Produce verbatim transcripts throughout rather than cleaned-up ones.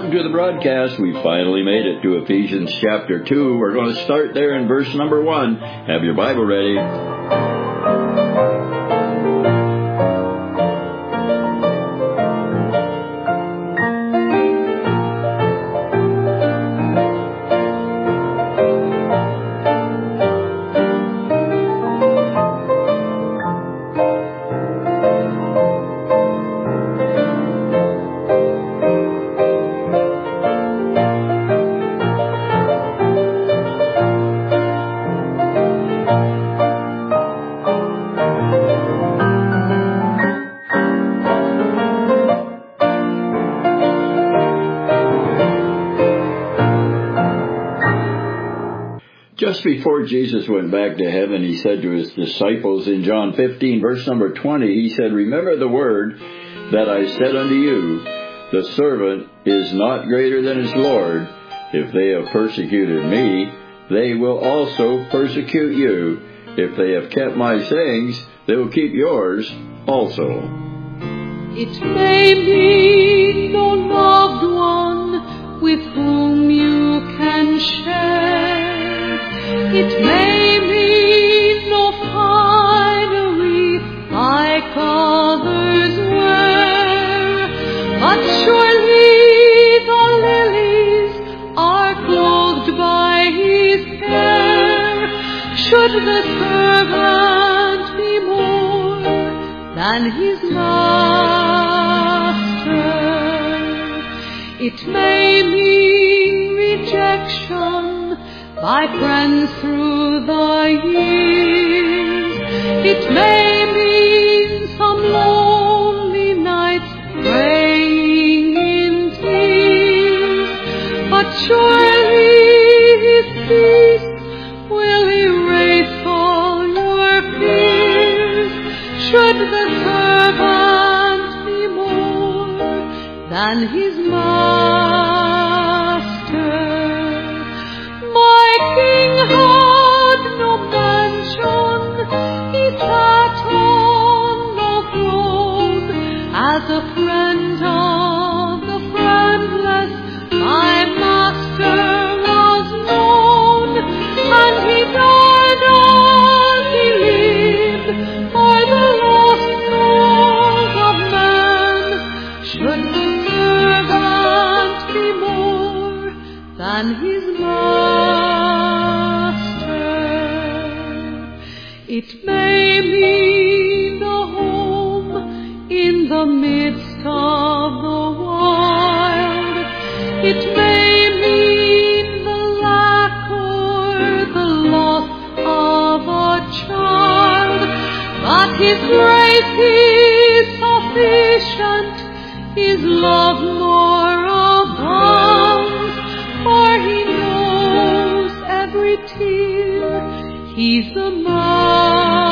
welcome to the broadcast. We finally made it to Ephesians chapter two. We're going to start there in verse number one. Have your Bible ready. Just before Jesus went back to heaven, he said to his disciples in John fifteen, verse number twenty, he said, "Remember the word that I said unto you, the servant is not greater than his Lord. If they have persecuted me, they will also persecute you. If they have kept my sayings, they will keep yours also." It may be no loved one with whom you can share. It may be no finery like others wear, but surely the lilies are clothed by his care. Should the servant be more than his master, it may mean rejection by friends through the years. It may mean some lonely nights praying in tears, but surely his peace will erase all your fears. Should the servant be more than his master, King had no mansion, he sat on no throne. As a friend of the friendless, my master was known, and he died as he lived for the lost souls of men. Should the servant be more than his master, it may mean a home in the midst of the wild. It may mean the lack or the loss of a child. But his grace is sufficient, his love more abounds, for he knows every tear, he's the master.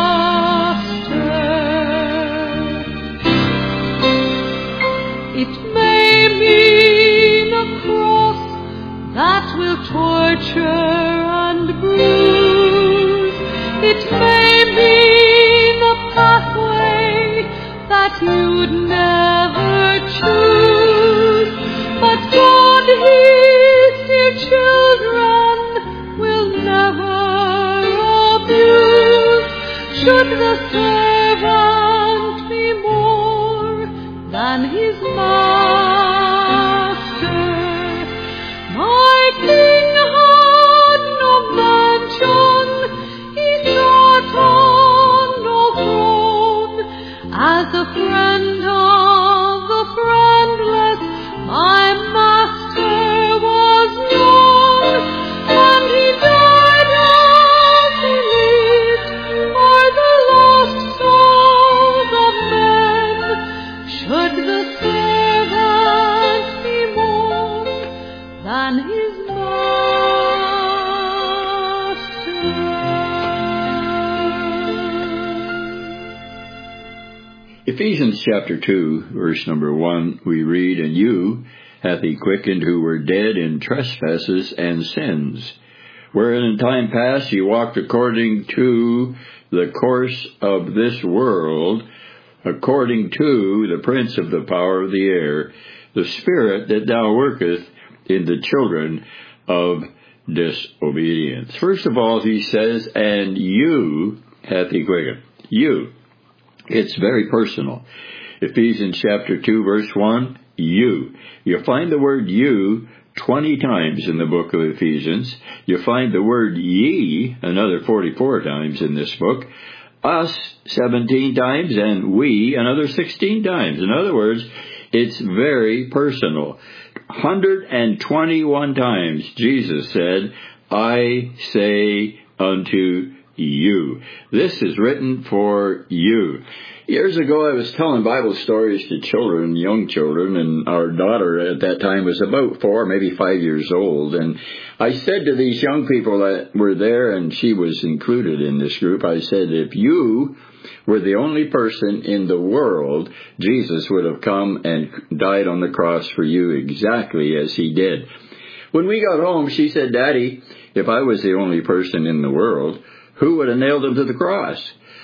It may mean a cross that will torture and bruise. It may mean a pathway that you'd never choose. But God, his dear children, will never abuse. Should the servant be more than his master, my King had no mansion, he sat on no throne. As a friend of the friendless, my master was known, and he died as he lived for the lost souls of men. Should the servant be more than his master? Ephesians chapter two, verse number one, we read, "And you hath he quickened who were dead in trespasses and sins, wherein in time past ye walked according to the course of this world, according to the prince of the power of the air, the spirit that now worketh in the children of disobedience. First of all, he says, and you hath he quickened. You. It's very personal. Ephesians chapter two, verse one, you. You find the word you twenty times in the book of Ephesians. You find the word ye another forty-four times in this book. Us seventeen times, and we another sixteen times. In other words, it's very personal. one hundred twenty-one times Jesus said, I say unto you. This is written for you. Years ago, I was telling Bible stories to children, young children, and our daughter at that time was about four, maybe five years old. And I said to these young people that were there, and she was included in this group, I said, if you were the only person in the world, Jesus would have come and died on the cross for you exactly as he did. When we got home, she said, Daddy, if I was the only person in the world, who would have nailed him to the cross?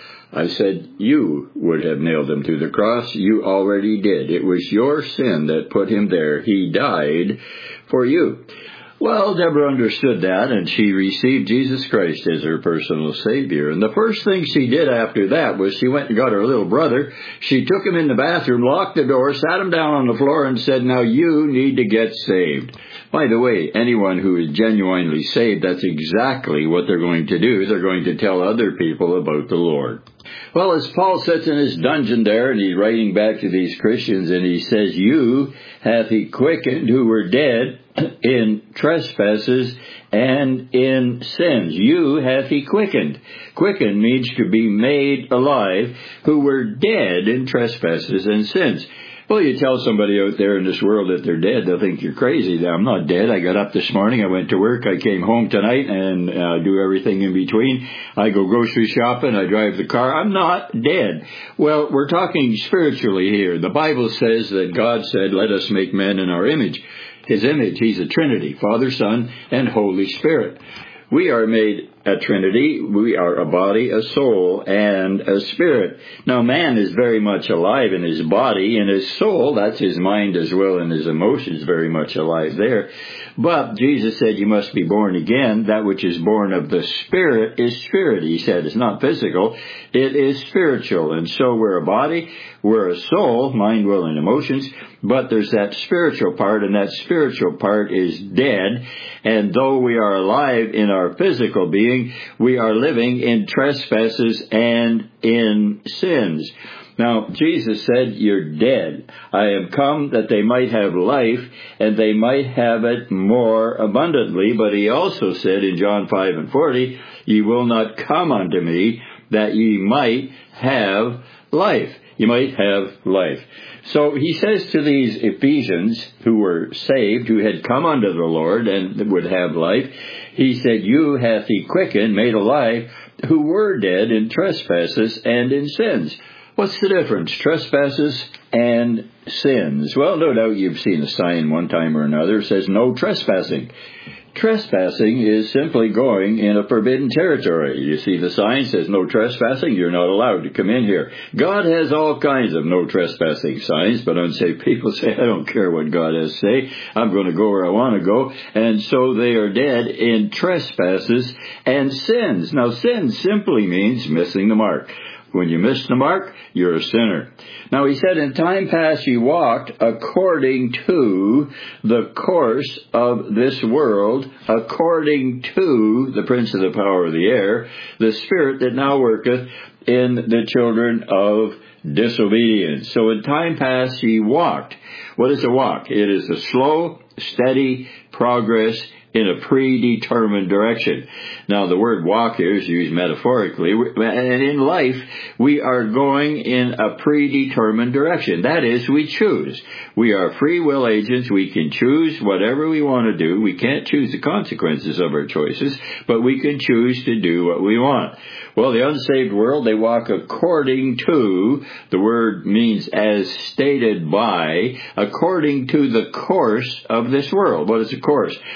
I said, you would have nailed him to the cross. You already did. It was your sin that put him there. He died for you. Well, Deborah understood that, and she received Jesus Christ as her personal Savior. And the first thing she did after that was she went and got her little brother. She took him in the bathroom, locked the door, sat him down on the floor, and said, now you need to get saved. By the way, anyone who is genuinely saved, that's exactly what they're going to do. They're going to tell other people about the Lord. Well, as Paul sits in his dungeon there, and he's writing back to these Christians, and he says, you hath he quickened who were dead in trespasses and in sins. You hath he quickened. Quickened means to be made alive, who were dead in trespasses and sins. Well, you tell somebody out there in this world that they're dead, they'll think you're crazy. I'm not dead. I got up this morning, I went to work, I came home tonight, and uh, do everything in between. I go grocery shopping, I drive the car. I'm not dead. Well, we're talking spiritually here. The Bible says that God said, let us make men in our image. His image, he's a Trinity, Father, Son, and Holy Spirit. We are made a Trinity. We are a body, a soul, and a spirit. Now, man is very much alive in his body, and his soul, that's his mind as well, and his emotions very much alive there. But Jesus said you must be born again. That which is born of the Spirit is spirit. He said it's not physical, it is spiritual. And so we're a body, we're a soul, mind, will, and emotions, but there's that spiritual part, and that spiritual part is dead. And though we are alive in our physical being, we are living in trespasses and in sins. Now, Jesus said, you're dead. I am come that they might have life, and they might have it more abundantly. But he also said in John five and forty, ye will not come unto me, that ye might have life. You might have life. So he says to these Ephesians who were saved, who had come unto the Lord and would have life, he said, you hath he quickened, made alive, who were dead in trespasses and in sins. What's the difference? Trespasses and sins. Well, no doubt you've seen a sign one time or another that says no trespassing. Trespassing is simply going in a forbidden territory. You see the sign says no trespassing, you're not allowed to come in here. God has all kinds of no trespassing signs, but unsaved people say, I don't care what God has to say, I'm going to go where I want to go. And so they are dead in trespasses and sins. Now, sin simply means missing the mark. When you miss the mark, you're a sinner. Now, he said, in time past ye walked according to the course of this world, according to the prince of the power of the air, the spirit that now worketh in the children of disobedience. So in time past ye walked. What is a walk? It is a slow, steady progress in a predetermined direction. Now, the word walk here is used metaphorically, and in life, we are going in a predetermined direction. That is, we choose. We are free will agents. We can choose whatever we want to do. We can't choose the consequences of our choices, but we can choose to do what we want. Well, the unsaved world, they walk according to, the word means as stated by, according to the course of this world. What is the course? It is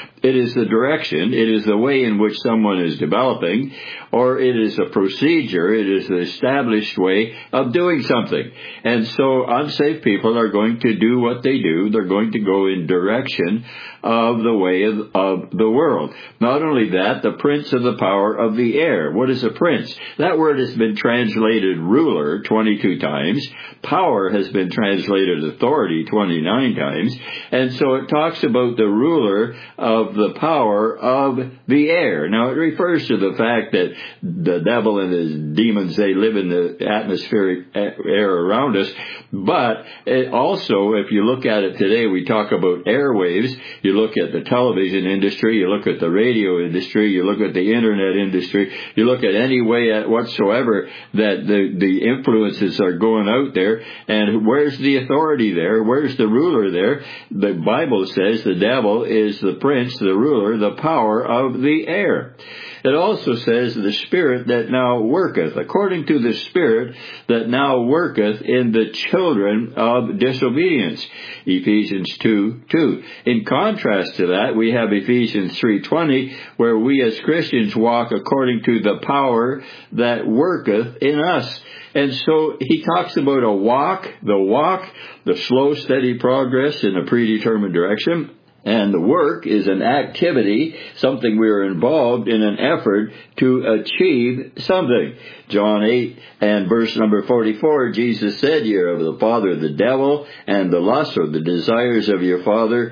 is the direction, it is the way in which someone is developing, or it is a procedure, it is the established way of doing something. And so unsaved people are going to do what they do. They're going to go in direction of the way of, of the world. Not only that, the prince of the power of the air. What is a prince? That word has been translated ruler twenty-two times. Power has been translated authority twenty-nine times. And so it talks about the ruler of the power of the air. Now, it refers to the fact that the devil and his demons, they live in the atmospheric air around us. But it also, if you look at it today, we talk about airwaves. You look at the television industry, you look at the radio industry, you look at the internet industry, you look at any way whatsoever that the, the influences are going out there. And where's the authority there? Where's the ruler there? The Bible says the devil is the prince, the ruler, the power of the air. It also says the spirit that now worketh, according to the spirit that now worketh in the children of disobedience. Ephesians two two. In contrast to that, we have Ephesians three twenty, where we as Christians walk according to the power that worketh in us. And so he talks about a walk, the walk, the slow, steady progress in a predetermined direction. And the work is an activity, something we are involved in an effort to achieve something. John eight and verse number forty-four, Jesus said, "Ye are of the father of the devil, and the lust or the desires of your father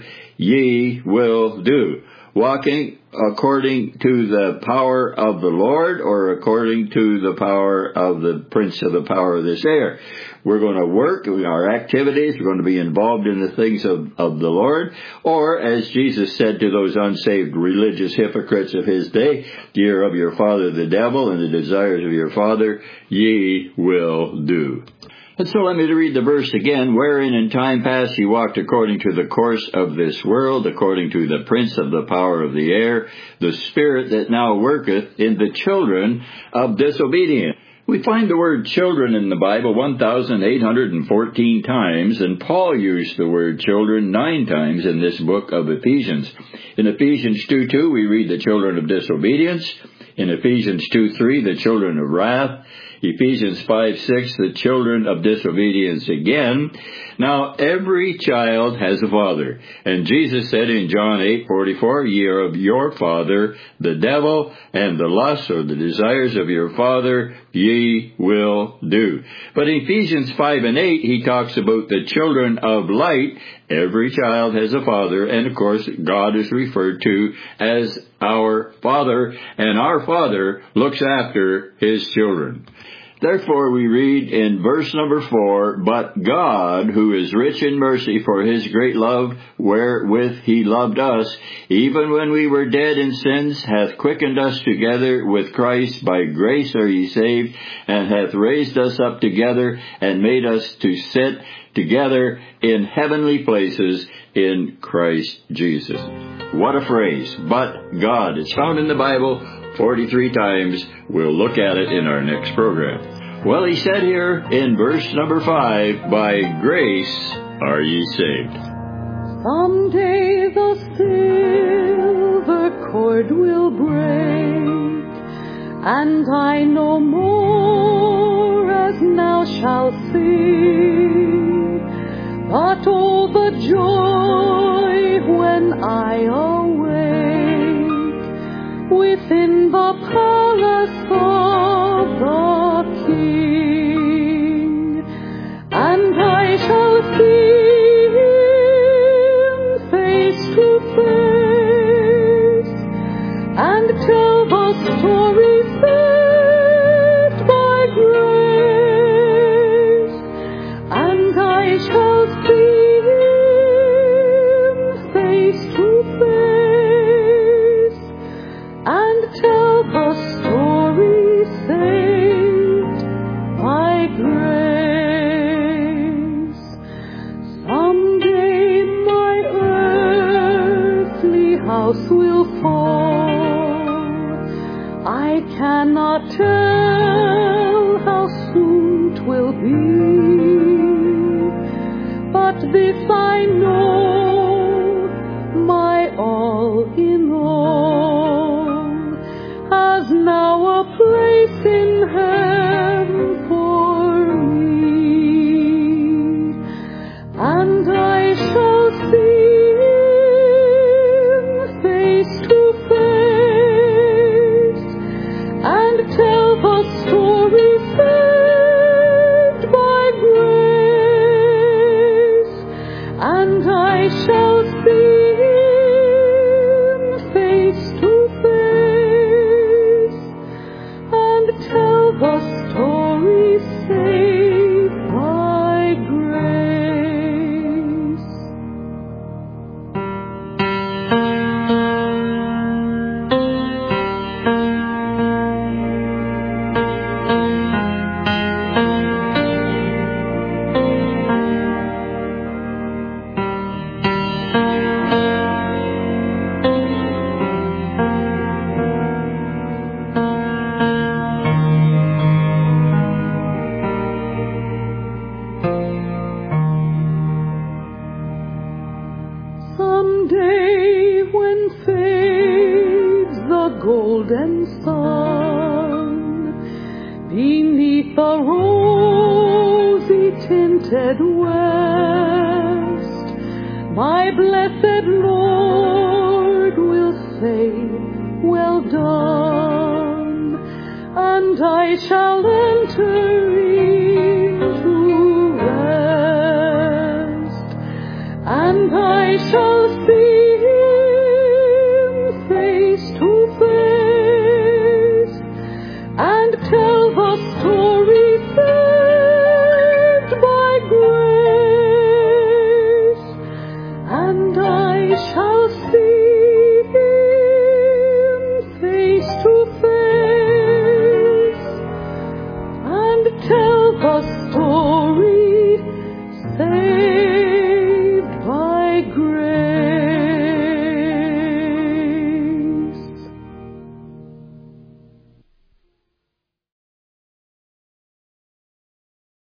ye will do." Walking according to the power of the Lord or according to the power of the prince of the power of this air. We're going to work, our activities, we're going to be involved in the things of, of the Lord. Or, as Jesus said to those unsaved religious hypocrites of his day, "Ye are of your father the devil, and the desires of your father ye will do." And so let me read the verse again. "Wherein in time past ye walked according to the course of this world, according to the prince of the power of the air, the spirit that now worketh in the children of disobedience." We find the word children in the Bible one thousand eight hundred fourteen times, and Paul used the word children nine times in this book of Ephesians. In Ephesians two two, we read the children of disobedience. In Ephesians two three, the children of wrath. Ephesians five six, the children of disobedience again. Now, every child has a father. And Jesus said in John eight forty-four, "Ye are of your father, the devil, and the lust or the desires of your father ye will do." But in Ephesians five and eight, he talks about the children of light. Every child has a father, and of course, God is referred to as our Father, and our Father looks after his children. Therefore, we read in verse number four, "But God, who is rich in mercy for his great love wherewith he loved us, even when we were dead in sins, hath quickened us together with Christ. By grace are ye saved, and hath raised us up together, and made us to sit together in heavenly places in Christ Jesus." What a phrase. But God. It's found in the Bible forty-three times. We'll look at it in our next program. Well, he said here in verse number five, "By grace are ye saved." Someday the silver cord will break, and I no more as now shall sing, but all the joy when I awake within the palace of the King, and I shall see him face to face, and tell the story saved by grace, and I shall see him face to face, and tell the story saved by grace. Someday my earthly house will fall. I cannot tell how soon 'twill be, but this I know, my all in all, has now a place in heaven for me, and I shall see him face to face, and tell the story saved by grace, and I shall see him face to face, and tell the story saved by grace. Someday when fades the golden sun beneath the rosy tinted west, my blessed Lord will say, well done, and I shall enter into rest, and I shall see him face to face, and tell the story saved by grace, and I shall see him face to face, and tell the story